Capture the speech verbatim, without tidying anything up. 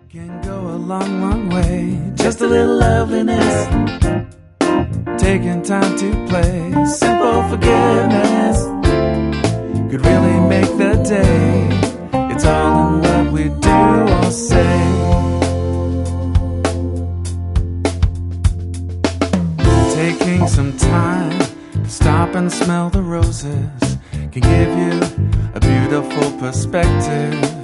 Can go a long, long way. Just a little loveliness, taking time to play. Simple forgiveness could really make the day. It's all in what we do or say. Taking some time to stop and smell the roses can give you a beautiful perspective.